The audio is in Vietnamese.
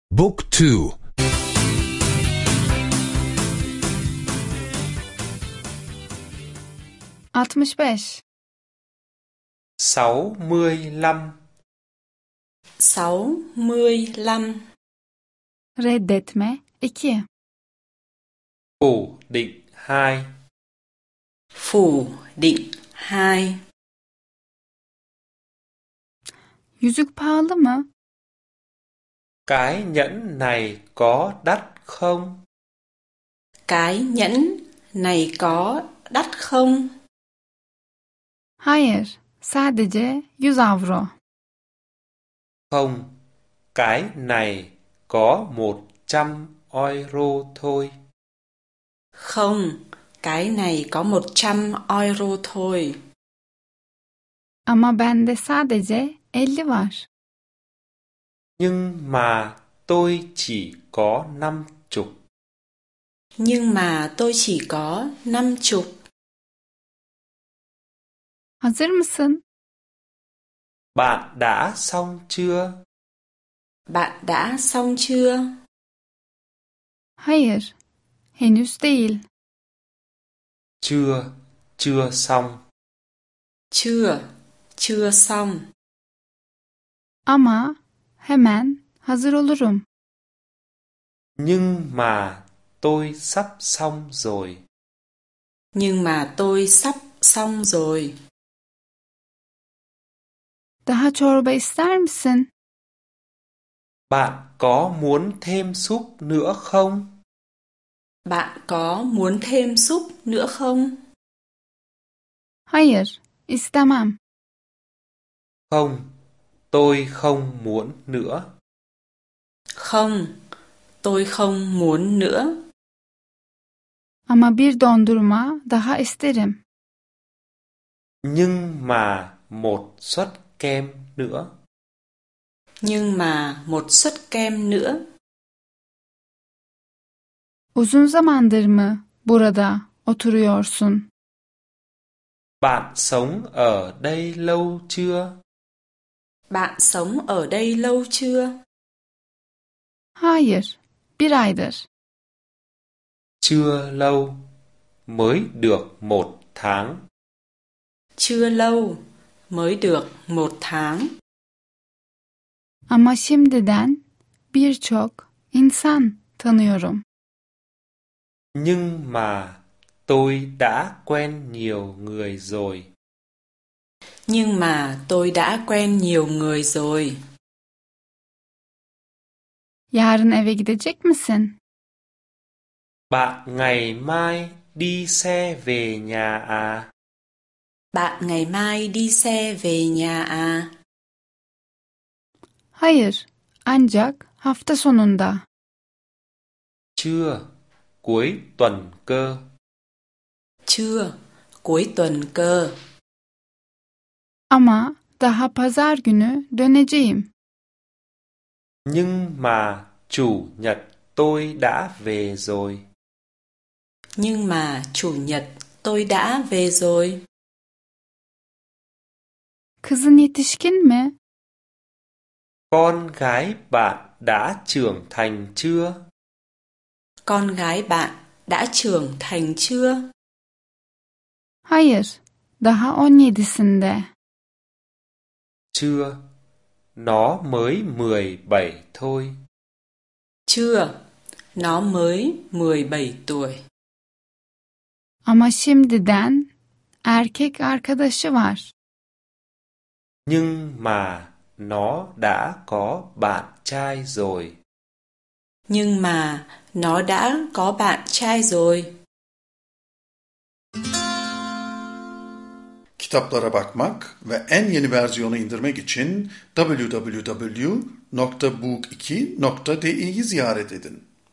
Book 2. 65. 65. 65. Reddetme 2. Phủ định 2. Phủ định 2. Yüzük pahalı mı? Cái nhẫn này có đắt không? Cái nhẫn này có đắt không? Hayır, sadece 100 avro. Không, cái này có 100 euro thôi. Không, cái này có 100 euro thôi. Ama bende sadece 50 var. Nhưng mà tôi chỉ có 50. Nhưng mà tôi chỉ có 50. Hazır mısın? Bạn đã xong chưa? Bạn đã xong chưa? Hayır, henüz değil. Chưa xong. Chưa xong. Ama hemen hazır olurum. Nhưng mà tôi sắp xong rồi. Nhưng mà tôi sắp xong rồi. Daha çorba ister misin? Bạn có muốn thêm súp nữa không? Bạn có muốn thêm súp nữa không? Hayır, istemem. Không, tôi không muốn nữa. Không, tôi không muốn nữa. Ama bir dondurma daha isterim. Nhưng mà một suất kem nữa. Nhưng mà một suất kem nữa. Uzun zamandır mı burada oturuyorsun? Bạn sống ở đây lâu chưa? Bạn sống ở đây lâu chưa? Hayır, 1 aydır. Chưa lâu, mới được 1 tháng. Chưa lâu, mới được 1 tháng. Ama şimdiden birçok insan tanıyorum. Nhưng mà tôi đã quen nhiều người rồi. Nhưng mà tôi đã quen nhiều người rồi. Yarın eve gidecek misin? Bạn ngày mai đi xe về nhà à? Bạn ngày mai đi xe về nhà à? Hayır, ancak hafta sonunda. Chưa, cuối tuần cơ. Chưa, cuối tuần cơ. Ama daha pazar günü döneceğim. Nhưng mà chủ nhật tôi đã về rồi. Nhưng mà chủ nhật tôi đã về rồi. Kızın yetişkin mi? Con gái bạn đã trưởng thành chưa? Con gái bạn đã trưởng thành chưa? Hayır, daha 17'sinde. Chưa, nó mới 17 thôi. Chưa, nó mới 17 tuổi. Ama şimdiden erkek arkadaşı var. Nhưng mà nó đã có bạn trai rồi. Nhưng mà nó đã có bạn trai rồi. Kitaplara bakmak ve en yeni versiyonu indirmek için www.book2.de'yi ziyaret edin.